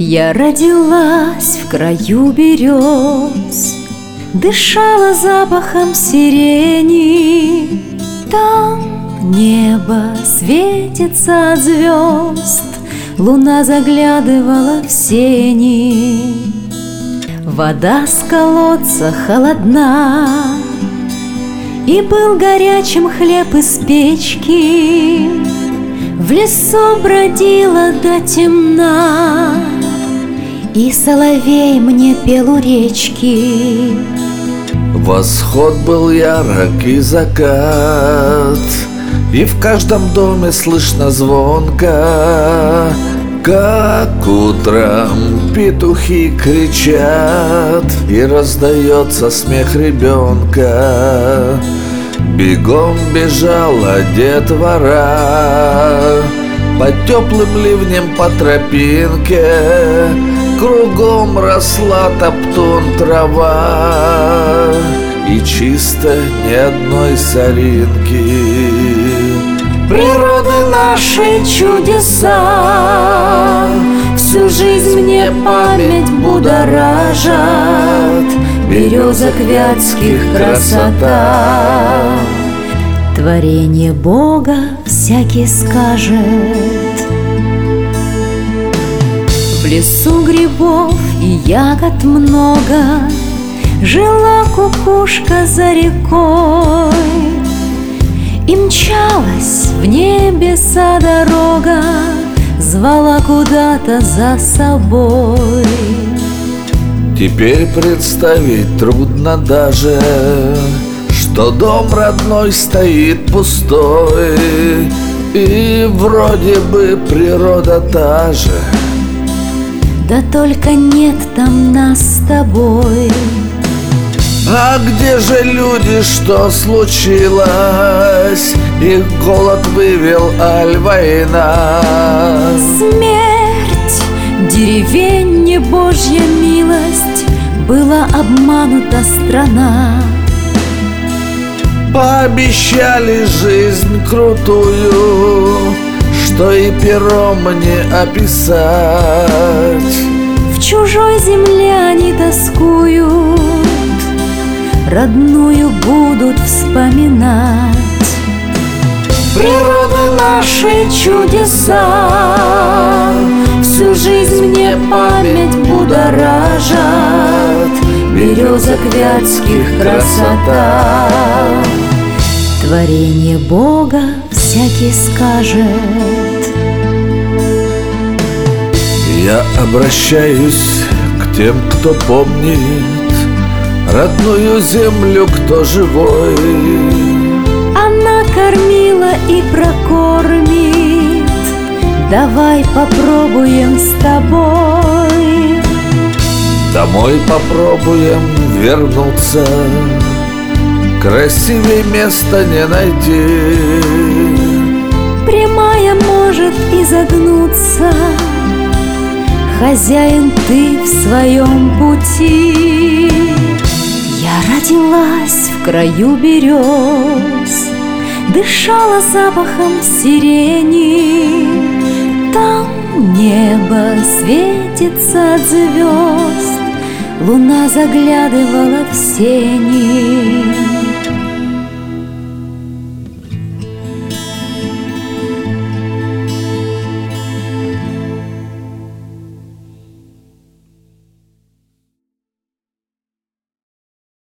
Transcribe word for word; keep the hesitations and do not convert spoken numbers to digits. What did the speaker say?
Я родилась в краю берез, дышала запахом сирени. Там небо светится от звезд, луна заглядывала в сени. Вода с колодца холодна, и был горячим хлеб из печки. В лесу бродила до темна, и соловей мне пел у речки. Восход был ярок и закат, и в каждом доме слышно звонко, как утром петухи кричат, и раздается смех ребенка. Бегом бежала детвора по теплым ливнем по тропинке, кругом росла топтун трава, и чисто ни одной соринки. Природы нашей чудеса всю жизнь мне память будоражат. Березок вятских красота, творение Бога всякий скажет. В лесу грибов и ягод много, жила кукушка за рекой, и мчалась в небеса дорога, звала куда-то за собой. Теперь представить трудно даже, что дом родной стоит пустой, и вроде бы природа та же, да только нет там нас с тобой. А где же люди, что случилось? Их голод вывел, аль война? Смерть, деревень, Божья милость, была обманута страна. Пообещали жизнь крутую, что и пером не описать. В чужой земле они тоскуют, родную будут вспоминать. Природы нашей чудеса всю жизнь мне память будоражат. Березок вятских красота, творение Бога всякий скажет. Я обращаюсь к тем, кто помнит родную землю, кто живой. Она кормила и прокормит, давай попробуем с тобой. Домой попробуем вернуться, красивее места не найти. Прямая может изогнуться, хозяин ты в своем пути. Я родилась в краю берез, дышала запахом сирени. Там небо светится от звезд, луна заглядывала в сени.